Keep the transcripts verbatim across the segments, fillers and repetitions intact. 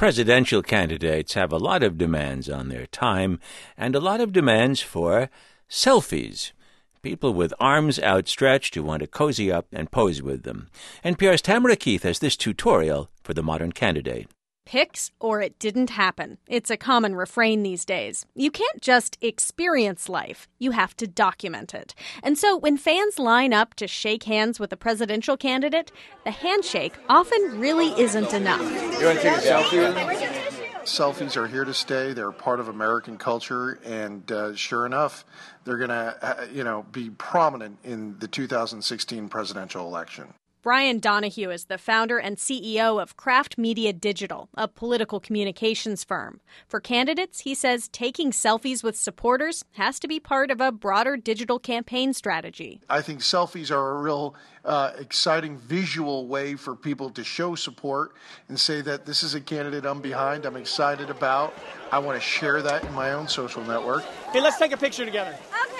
Presidential candidates have a lot of demands on their time and a lot of demands for selfies. People with arms outstretched who want to cozy up and pose with them. N P R's Tamara Keith has this tutorial for the modern candidate. Pics or it didn't happen. It's a common refrain these days. You can't just experience life. You have to document it. And so when fans line up to shake hands with a presidential candidate, the handshake often really isn't enough. You want to take a selfie? Selfies are here to stay. They're part of American culture. And uh, sure enough, they're going to, uh, you know, be prominent in the two thousand sixteen presidential election. Brian Donahue is the founder and C E O of Kraft Media Digital, a political communications firm. For candidates, he says taking selfies with supporters has to be part of a broader digital campaign strategy. I think selfies are a real uh, exciting visual way for people to show support and say that this is a candidate I'm behind, I'm excited about. I want to share that in my own social network. Hey, let's take a picture together.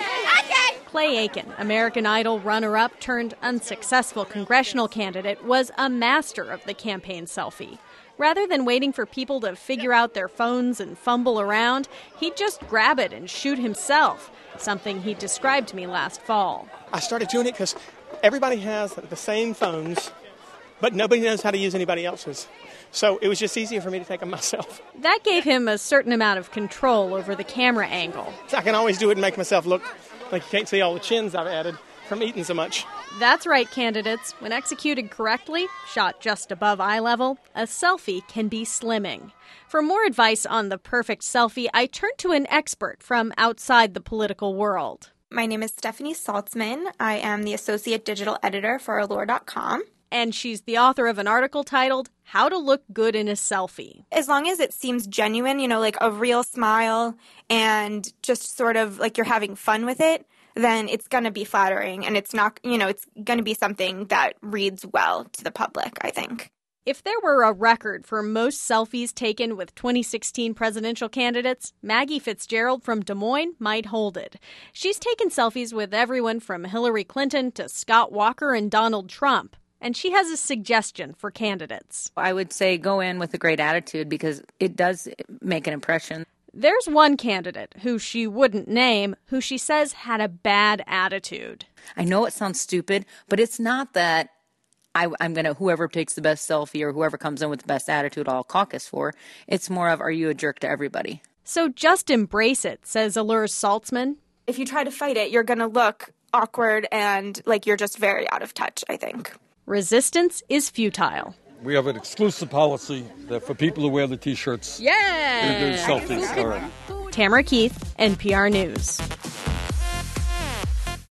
Clay Aiken, American Idol runner-up turned unsuccessful congressional candidate, was a master of the campaign selfie. Rather than waiting for people to figure out their phones and fumble around, he'd just grab it and shoot himself, something he described to me last fall. I started doing it because everybody has the same phones, but nobody knows how to use anybody else's. So it was just easier for me to take them myself. That gave him a certain amount of control over the camera angle. So I can always do it and make myself look like you can't see all the chins I've added from eating so much. That's right, candidates. When executed correctly, shot just above eye level, a selfie can be slimming. For more advice on the perfect selfie, I turned to an expert from outside the political world. My name is Stephanie Saltzman. I am the Associate Digital Editor for Allure dot com. And she's the author of an article titled, How to Look Good in a Selfie. As long as it seems genuine, you know, like a real smile and just sort of like you're having fun with it, then it's going to be flattering and it's not, you know, it's going to be something that reads well to the public, I think. If there were a record for most selfies taken with twenty sixteen presidential candidates, Maggie Fitzgerald from Des Moines might hold it. She's taken selfies with everyone from Hillary Clinton to Scott Walker and Donald Trump. And she has a suggestion for candidates. I would say go in with a great attitude because it does make an impression. There's one candidate, who she wouldn't name, who she says had a bad attitude. I know it sounds stupid, but it's not that I, I'm going to, whoever takes the best selfie or whoever comes in with the best attitude, I'll caucus for. It's more of, are you a jerk to everybody? So just embrace it, says Allure's Saltzman. If you try to fight it, you're going to look awkward and like you're just very out of touch, I think. Resistance is futile. We have an exclusive policy that for people who wear the T-shirts, yeah, they're, they're selfies. All right. Tamara Keith, N P R News.